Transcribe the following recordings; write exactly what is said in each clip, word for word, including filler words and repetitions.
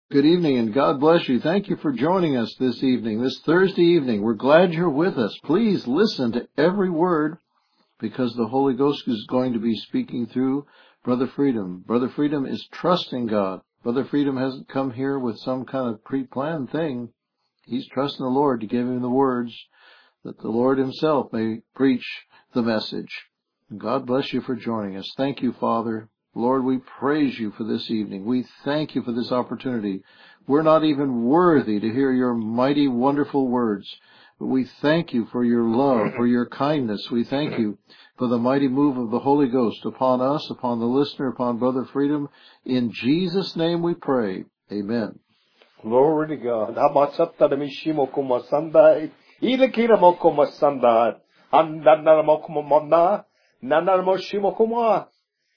Good evening and God bless you. Thank you for joining us this evening, this Thursday evening. We're glad you're with us. Please listen to every word because the Holy Ghost is going to be speaking through Brother Freedom. Brother Freedom is trusting God. Brother Freedom hasn't come here with some kind of pre-planned thing. He's trusting the Lord to give him the words that the Lord himself may preach the message. God bless you for joining us. Thank you, Father. Lord, we praise you for this evening. We thank you for this opportunity. We're not even worthy to hear your mighty, wonderful words, but we thank you for your love, for your kindness. We thank you for the mighty move of the Holy Ghost upon us, upon the listener, upon Brother Freedom. In Jesus' name we pray. Amen. Glory to God. Amatsataramishimokumasandai. Ilakiramokumasandai. Andanamokumamana. Nananamoshimokuma.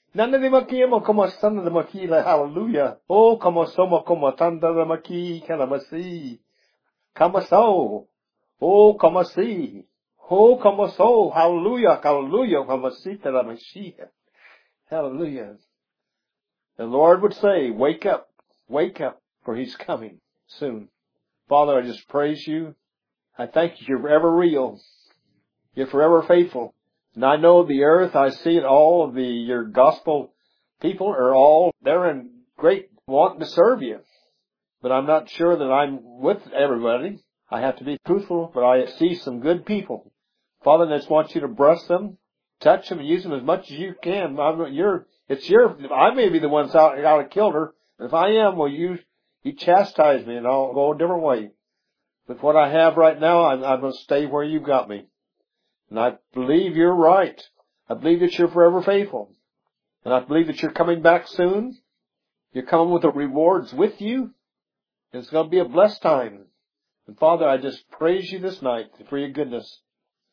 Nananimakimokumasandanamakila. Hallelujah. Oh, kamasomokumatandanamakii kalamasi. Kamaso. Oh, kamasi. Oh, kamaso. Hallelujah. Hallelujah. Kamasitaramashia. Hallelujah. The Lord would say, wake up. Wake up. For He's coming soon. Father, I just praise you. I thank you. You're forever real. You're forever faithful. And I know the earth, I see it all, of the, your gospel people are all, they're in great want to serve you. But I'm not sure that I'm with everybody. I have to be truthful, but I see some good people. Father, I just want you to bless them, touch them, and use them as much as you can. I'm, you're, it's your, I may be the one that's out, out of kilter. And if I am, well, you, You chastise me and I'll go a different way. But what I have right now, I'm, I'm going to stay where you got me. And I believe you're right. I believe that you're forever faithful. And I believe that you're coming back soon. You're coming with the rewards with you. And it's going to be a blessed time. And Father, I just praise you this night for your goodness.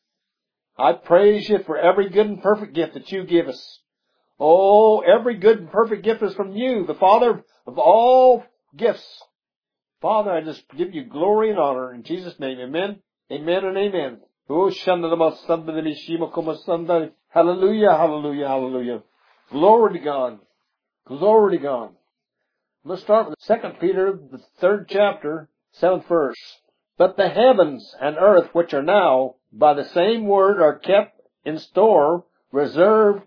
I praise you for every good and perfect gift that you give us. Oh, every good and perfect gift is from you, the Father of all gifts. Father, I just give you glory and honor in Jesus' name. Amen. Amen and amen. Hallelujah, hallelujah, hallelujah. Glory to God. Glory to God. Let's start with Second Peter, the third chapter, seventh verse. But the heavens and earth which are now by the same word are kept in store, reserved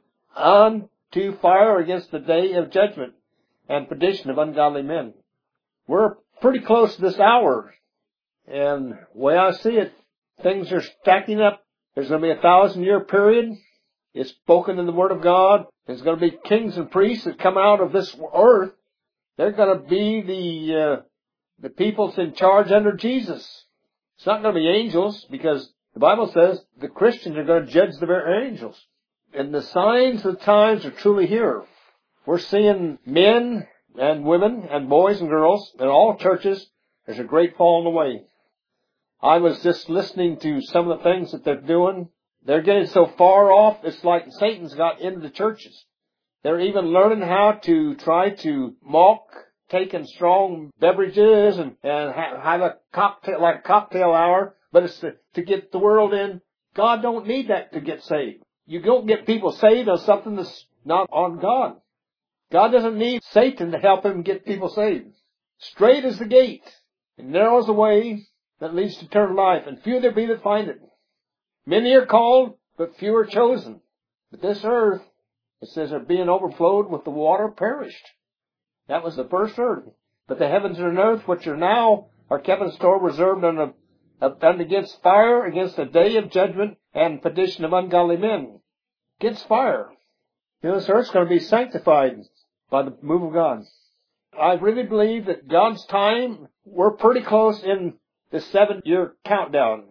unto fire against the day of judgment and perdition of ungodly men. We're pretty close to this hour. And the way I see it, things are stacking up. There's going to be a thousand year period. It's spoken in the Word of God. There's going to be kings and priests that come out of this earth. They're going to be the, uh, the peoples in charge under Jesus. It's not going to be angels because the Bible says the Christians are going to judge the very angels. And the signs of the times are truly here. We're seeing men and women and boys and girls in all churches. There's a great falling away. I was just listening to some of the things that they're doing. They're getting so far off, it's like Satan's got into the churches. They're even learning how to try to mock taking strong beverages and, and ha- have a cocktail, like a cocktail hour, but it's to, to get the world in. God don't need that to get saved. You don't get people saved on something that's not on God. God doesn't need Satan to help him get people saved. Straight is the gate, and narrow is the way that leads to eternal life, and few there be that find it. Many are called, but few are chosen. But this earth, it says, are being overflowed with the water perished. That was the first earth. But the heavens and earth, which are now, are kept in store, reserved unto, unto against fire, against the day of judgment and perdition of ungodly men. Against fire. You know, this earth's going to be sanctified by the move of God. I really believe that God's time, we're pretty close in the seven-year countdown.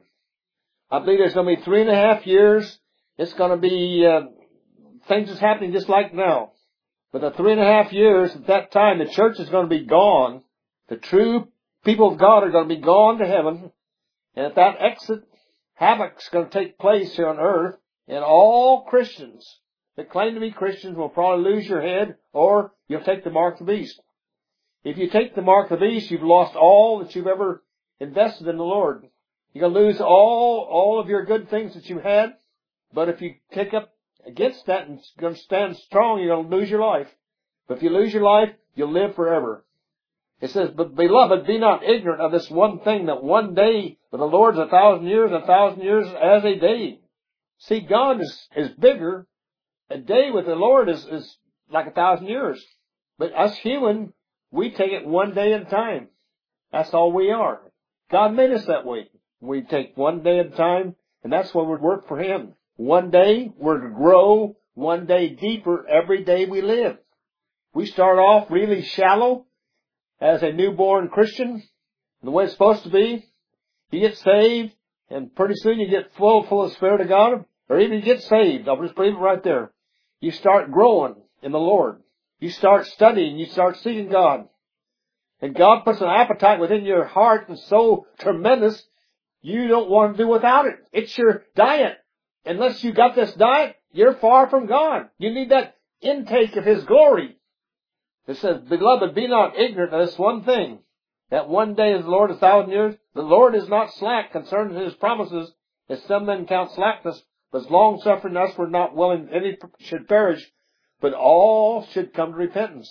I believe there's going to be three and a half years. It's going to be, uh, things is happening just like now. But the three and a half years, at that time, the church is going to be gone. The true people of God are going to be gone to heaven. And at that exit, havoc's going to take place here on earth. And all Christians that claim to be Christians will probably lose your head, or you'll take the mark of the beast. If you take the mark of the beast, you've lost all that you've ever invested in the Lord. You're going to lose all, all of your good things that you had. But if you take up against that and going to stand strong, you're going to lose your life. But if you lose your life, you'll live forever. It says, but beloved, be not ignorant of this one thing, that one day with the Lord is a thousand years, and a thousand years as a day. See, God is, is bigger. A day with the Lord is, is like a thousand years. But us human, we take it one day at a time. That's all we are. God made us that way. We take one day at a time, and that's what would work for Him. One day, we're to grow one day deeper every day we live. We start off really shallow as a newborn Christian, the way it's supposed to be. You get saved, and pretty soon you get full, full of the Spirit of God, or even you get saved. I'll just leave it right there. You start growing in the Lord. You start studying. You start seeking God. And God puts an appetite within your heart and so tremendous, you don't want to do without it. It's your diet. Unless you got this diet, you're far from God. You need that intake of His glory. It says, beloved, be not ignorant of this one thing, that one day is the Lord a thousand years. The Lord is not slack concerning His promises, as some men count slackness, but is long suffering us, we're not willing any should perish, but all should come to repentance.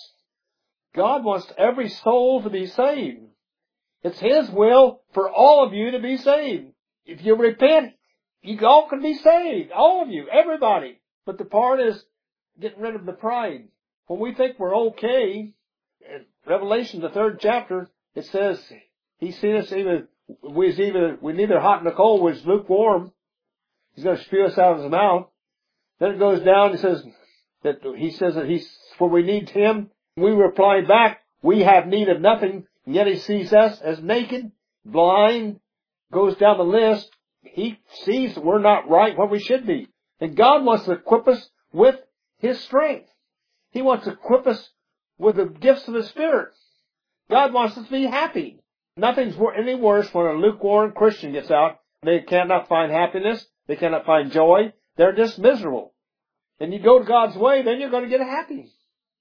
God wants every soul to be saved. It's His will for all of you to be saved. If you repent, you all can be saved. All of you, everybody. But the part is getting rid of the pride. When we think we're okay, in Revelation, the third chapter, it says, He's seen us even, we's either, we're neither hot nor cold, we're lukewarm. He's going to spew us out of His mouth. Then it goes down, it says, that He says that He's, for we need Him. We reply back, we have need of nothing, and yet He sees us as naked, blind, goes down the list. He sees that we're not right where we should be. And God wants to equip us with His strength. He wants to equip us with the gifts of the Spirit. God wants us to be happy. Nothing's any worse when a lukewarm Christian gets out. They cannot find happiness. They cannot find joy. They're just miserable. And you go to God's way, then you're going to get happy.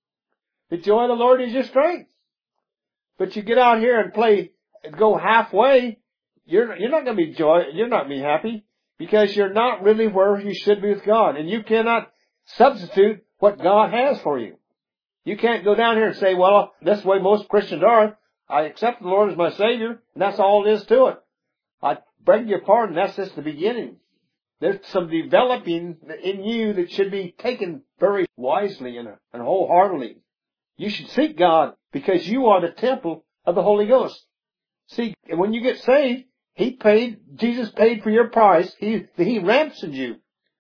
The joy of the Lord is your strength. But you get out here and play, go halfway, you're, you're not going to be joy, you're not going to be happy, because you're not really where you should be with God. And you cannot substitute what God has for you. You can't go down here and say, well, that's the way most Christians are. I accept the Lord as my Savior, and that's all it is to it. I beg your pardon, that's just the beginning. There's some developing in you that should be taken very wisely and, and wholeheartedly. You should seek God because you are the temple of the Holy Ghost. See, when you get saved, He paid, Jesus paid for your price. He, He ransomed you.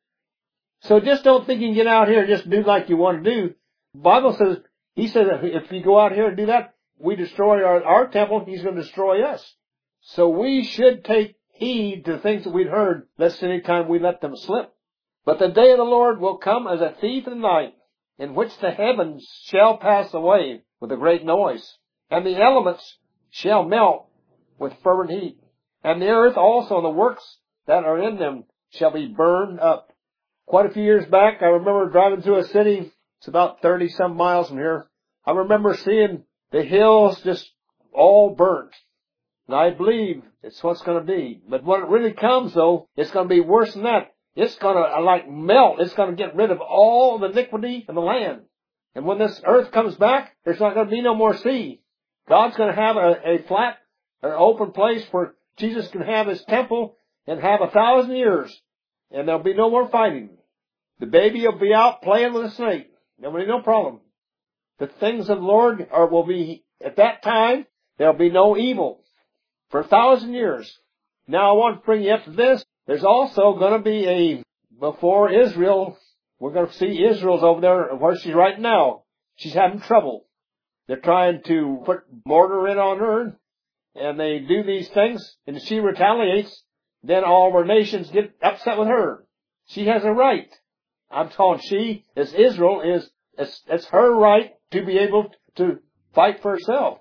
So just don't think you can get out here and just do like you want to do. The Bible says, He said that if you go out here and do that, we destroy our, our temple, He's going to destroy us. So we should take heed to the things that we'd heard, lest any time we let them slip. But the day of the Lord will come as a thief in the night, in which the heavens shall pass away with a great noise, and the elements shall melt with fervent heat, and the earth also and the works that are in them shall be burned up. Quite a few years back, I remember driving through a city, it's about thirty some miles from here. I remember seeing the hills just all burnt. And I believe it's what's going to be. But when it really comes, though, it's going to be worse than that. It's going to, like, melt. It's going to get rid of all the iniquity in the land. And when this earth comes back, there's not going to be no more sea. God's going to have a, a flat, or open place where Jesus can have His temple and have a thousand years. And there'll be no more fighting. The baby will be out playing with a snake. There'll be no problem. The things of the Lord are, will be, at that time, there'll be no evil. For a thousand years. Now I want to bring you up to this. There's also going to be a, before Israel, we're going to see Israel's over there where she's right now. She's having trouble. They're trying to put mortar in on her, and they do these things, and she retaliates. Then all of our nations get upset with her. She has a right. I'm telling she, as Israel, is it's, it's her right to be able to fight for herself.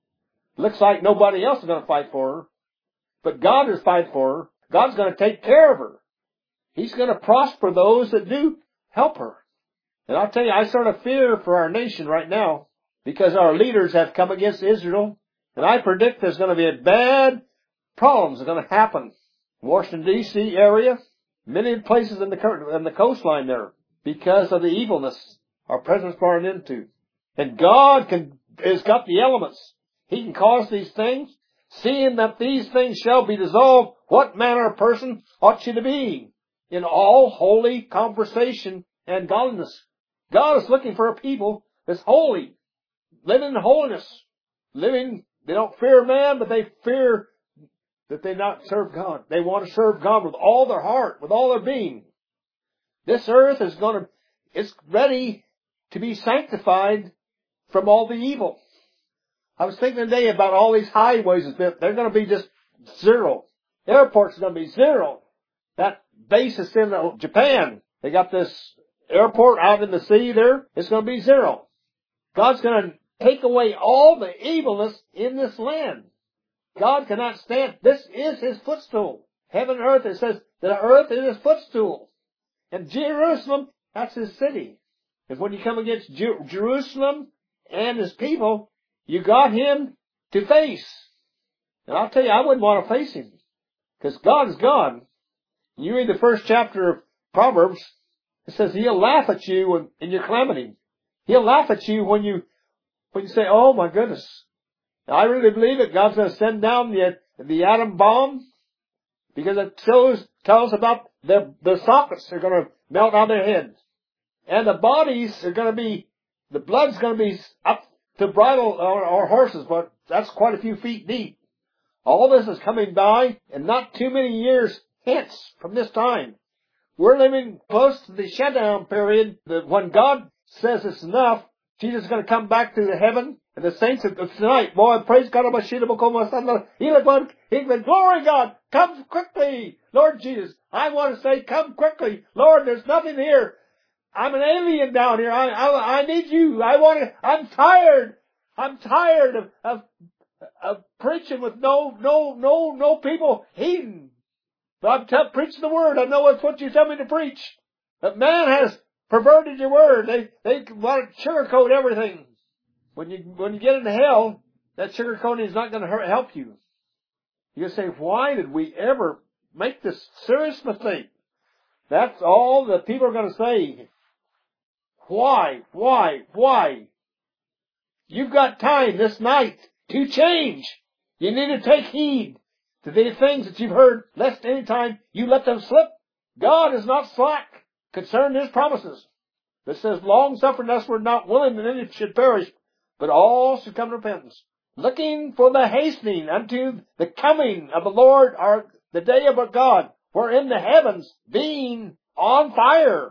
Looks like nobody else is going to fight for her. But God is fighting for her. God's going to take care of her. He's going to prosper those that do help her. And I'll tell you, I sort of fear for our nation right now because our leaders have come against Israel. And I predict there's going to be a bad problems are going to happen. Washington, D C area, many places in the, in the coastline there because of the evilness our president's brought into. And God can, has got the elements. He can cause these things. Seeing that these things shall be dissolved, what manner of person ought you to be? In all holy conversation and godliness. God is looking for a people that's holy, living in holiness, living, they don't fear man, but they fear that they not serve God. They want to serve God with all their heart, with all their being. This earth is going to, it's ready to be sanctified from all the evil. I was thinking today about all these highways. They're going to be just zero. Airports are going to be zero. That base is in Japan. They got this airport out in the sea there. It's going to be zero. God's going to take away all the evilness in this land. God cannot stand. This is His footstool. Heaven and earth, it says that the earth is His footstool. And Jerusalem, that's His city. And when you come against Jer- Jerusalem and His people, you got Him to face. And I'll tell you, I wouldn't want to face Him. Because God is God. You read the first chapter of Proverbs, it says He'll laugh at you in, in your calamity. He'll laugh at you when you, when you say, oh my goodness. Now, I really believe that God's going to send down the, the atom bomb. Because it shows, tells about their, their sockets are going to melt out of their heads. And the bodies are going to be, the blood's going to be up to bridle our, our horses, but that's quite a few feet deep. All this is coming by, and not too many years hence from this time. We're living close to the shutdown period, that when God says it's enough, Jesus is going to come back to the heaven, and the saints of tonight, boy, praise God, glory God, come quickly, Lord Jesus. I want to say, come quickly, Lord, there's nothing here. I'm an alien down here. I, I, I need you. I want to, I'm tired. I'm tired of, of, of preaching with no, no, no, no people heeding. But I'm t- preaching the word. I know it's what you tell me to preach. But man has perverted your word. They, they want to sugarcoat everything. When you, when you get into hell, that sugarcoating is not going to help you. You say, why did we ever make this serious mistake? That's all that people are going to say. Why? Why? Why? You've got time this night to change. You need to take heed to the things that you've heard, lest any time you let them slip. God is not slack concerning His promises. It says, long suffering us, we're not willing that any should perish, but all should come to repentance. Looking for the hastening unto the coming of the Lord, our, the day of our God, wherein the heavens, being on fire,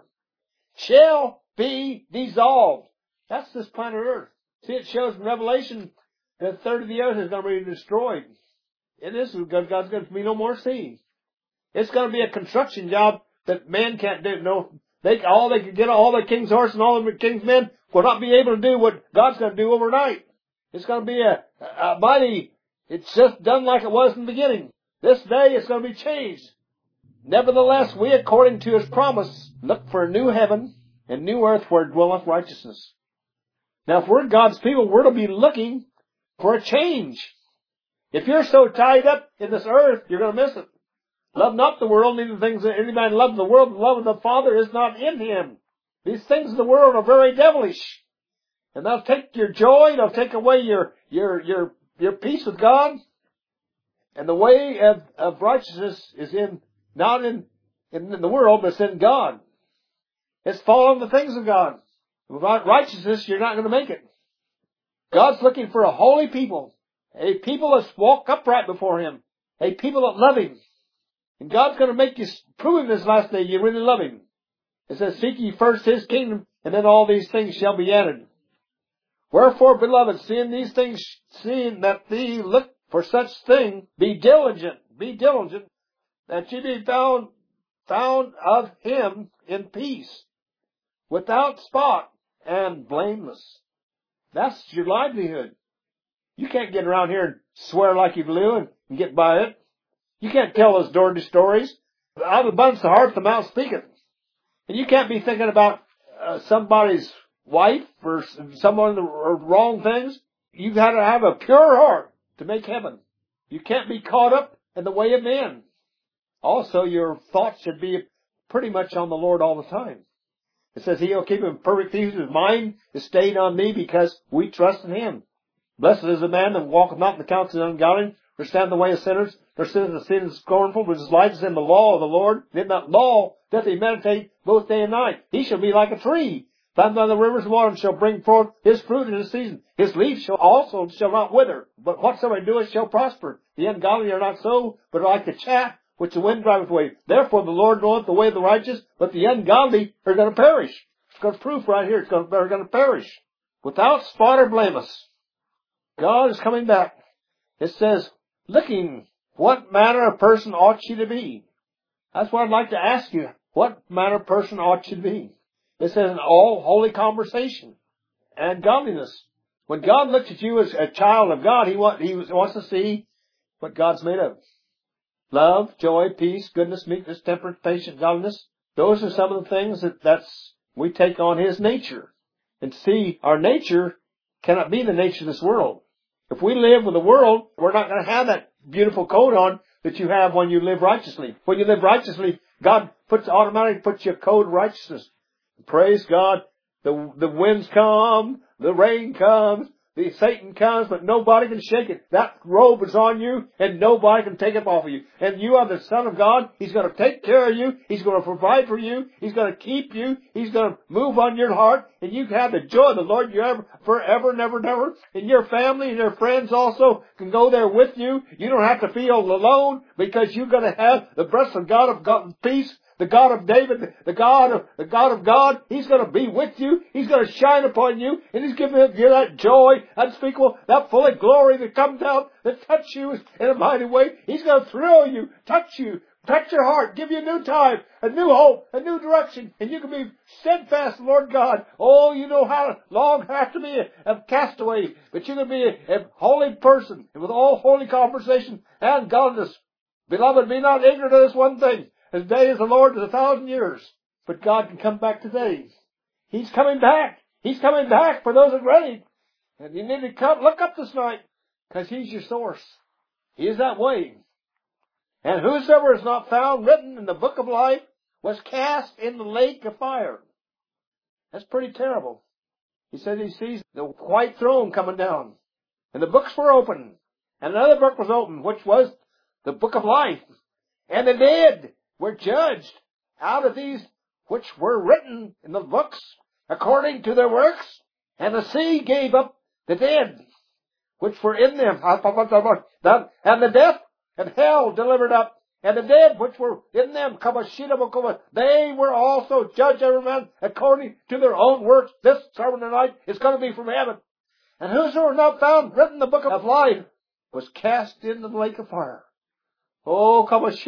shall be dissolved. That's this planet Earth. See, it shows in Revelation that a third of the earth is going to be destroyed. It is God's going to be no more sea. It's going to be a construction job that man can't do. No, they all they can get, all the king's horse and all the king's men will not be able to do what God's going to do overnight. It's going to be a, a mighty. It's just done like it was in the beginning. This day it's going to be changed. Nevertheless, we, according to His promise, look for a new heaven and new earth where dwelleth righteousness. Now, if we're God's people, we're to be looking for a change. If you're so tied up in this earth, you're going to miss it. Love not the world, neither the things that any man loves the world, the love of the Father is not in him. These things of the world are very devilish. And they'll take your joy, they'll take away your, your, your, your peace with God. And the way of, of righteousness is in, not in, in, in the world, but it's in God. It's following the things of God. Without righteousness, you're not going to make it. God's looking for a holy people. A people that walk upright before Him. A people that love Him. And God's going to make you prove in this last day you really love Him. It says, seek ye first His kingdom, and then all these things shall be added. Wherefore, beloved, seeing these things, seeing that thee look for such thing, be diligent, be diligent, that ye be found, found of Him in peace, without spot, and blameless. That's your livelihood. You can't get around here and swear like you blew and, and get by it. You can't tell those dirty stories. Out of the abundance of the heart, the mouth speaketh. And you can't be thinking about uh, somebody's wife or someone or wrong things. You've got to have a pure heart to make heaven. You can't be caught up in the way of men. Also, your thoughts should be pretty much on the Lord all the time. It says He'll keep him in perfect peace. His mind is stayed on me because we trust in Him. Blessed is the man that walketh not in the counsel of the ungodly, nor stand in the way of sinners, nor sit in the seat of the scornful, but his life is in the law of the Lord. And in that law doth he meditate both day and night. He shall be like a tree planted by the rivers of water, and shall bring forth his fruit in his season. His leaf shall also shall not wither, but whatsoever he doeth shall prosper. The ungodly are not so, but are like the chaff which the wind driveth away. Therefore the Lord knoweth the way of the righteous, but the ungodly are going to perish. It's got proof right here. It's going to, they're going to perish. Without spot or blameless. God is coming back. It says, looking, what manner of person ought ye to be? That's what I'd like to ask you. What manner of person ought you to be? It says in all holy conversation and godliness. When God looks at you as a child of God, He, want, he wants to see what God's made of. Love, joy, peace, goodness, meekness, temperance, patience, godliness. Those are some of the things that that's, we take on His nature. And see, our nature cannot be the nature of this world. If we live with the world, we're not going to have that beautiful coat on that you have when you live righteously. When you live righteously, God puts automatically puts you a coat of righteousness. Praise God. The, the winds come, the rain comes, the Satan comes, but nobody can shake it. That robe is on you, and nobody can take it off of you. And you are the Son of God. He's going to take care of you. He's going to provide for you. He's going to keep you. He's going to move on your heart, and you can have the joy of the Lord you ever, forever, never, never. And your family and your friends also can go there with you. You don't have to feel alone, because you're going to have the blessed God of God, peace. The God of David, the God of, the God of God, He's going to be with you. He's going to shine upon you, and He's giving you that joy, unspeakable, that full of glory that comes out, that touch you in a mighty way. He's going to thrill you, touch you, touch your heart, give you a new time, a new hope, a new direction, and you can be steadfast, Lord God. Oh, you know how long have to be a, a castaway, but you can be a, a holy person, and with all holy conversation and godliness. Beloved, be not ignorant of this one thing. As day as the Lord is a thousand years. But God can come back today. He's coming back. He's coming back for those that are ready. And you need to come, look up this night, because He's your source. He is that way. And whosoever is not found written in the book of life was cast in the lake of fire. That's pretty terrible. He said He sees the white throne coming down. And the books were open. And another book was opened, which was the book of life. And the dead were judged out of these which were written in the books according to their works, and the sea gave up the dead which were in them, and the death and hell delivered up, and the dead which were in them, they were also judged every man according to their own works. This sermon tonight is going to be from heaven. And whoso was not found written in the book of life was cast into the lake of fire. Oh,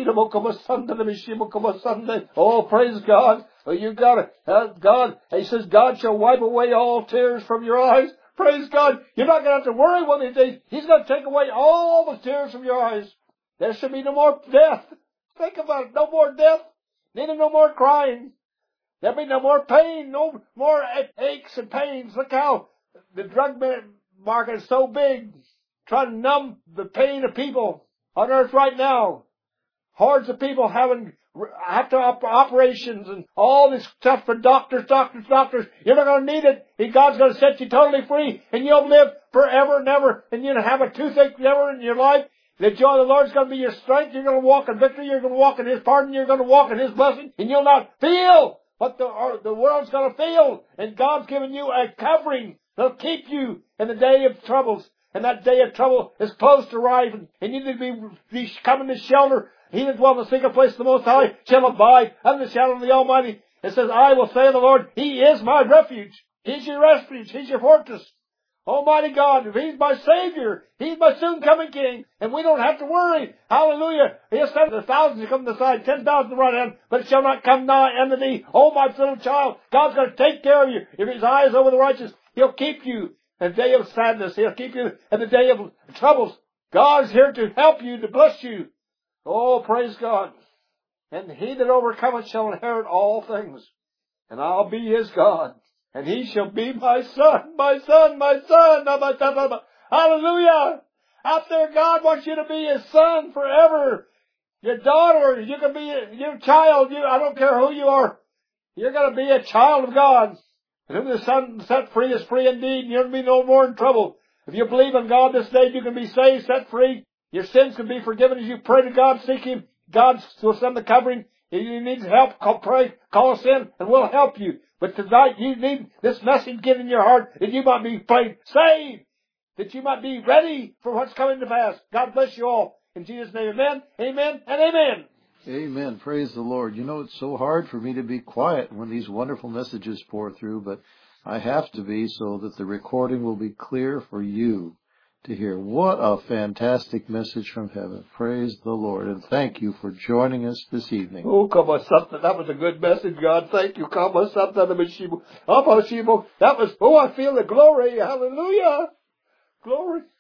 oh, praise God. Oh, you got it. Uh, God, He says, God shall wipe away all tears from your eyes. Praise God. You're not going to have to worry one of these days. He's going to take away all the tears from your eyes. There should be no more death. Think about it. No more death. Neither no more crying. There'll be no more pain. No more aches and pains. Look how the drug market is so big. Trying to numb the pain of people on earth right now. Hordes of people having have to op- operations and all this stuff for doctors, doctors, doctors. You're not going to need it. God's going to set you totally free, and you'll live forever and ever, and you'll have a toothache never in your life. The joy of the Lord is going to be your strength. You're going to walk in victory. You're going to walk in His pardon. You're going to walk in His blessing, and you'll not feel what the, or the world's going to feel. And God's given you a covering that'll keep you in the day of troubles. And that day of trouble is close to arriving. And you need to be, be coming to shelter. He that dwells in the secret place of the Most High shall abide under the shadow of the Almighty. It says, I will say of the Lord, He is my refuge. He's your refuge. He's your fortress. Almighty God, He's my Savior. He's my soon coming King. And we don't have to worry. Hallelujah. He'll send a thousand to come to the side, ten thousand to the right hand, but it shall not come nigh unto thee. Oh, my little child, God's going to take care of you. If His eye is over the righteous, He'll keep you. In the day of sadness, He'll keep you. In the day of troubles, God is here to help you, to bless you. Oh, praise God. And He that overcometh shall inherit all things. And I'll be His God. And He shall be my son, my son, my son, my son. Hallelujah. Out there, God wants you to be His son forever. Your daughter, you can be your child. You, I don't care who you are. You're going to be a child of God. And whom the Son set free is free indeed, and you'll be no more in trouble. If you believe in God this day, you can be saved, set free. Your sins can be forgiven as you pray to God, seek Him. God will send the covering. If you need help, call, pray, call us in, and we'll help you. But tonight, you need this message given in your heart that you might be prayed, saved, that you might be ready for what's coming to pass. God bless you all. In Jesus' name, amen, amen, and amen. Amen. Praise the Lord. You know, it's so hard for me to be quiet when these wonderful messages pour through, but I have to be so that the recording will be clear for you to hear. What a fantastic message from heaven. Praise the Lord. And thank you for joining us this evening. Oh, come on, something. That was a good message, God. Thank you. Come on, something. That was, oh, I feel the glory. Hallelujah. Glory.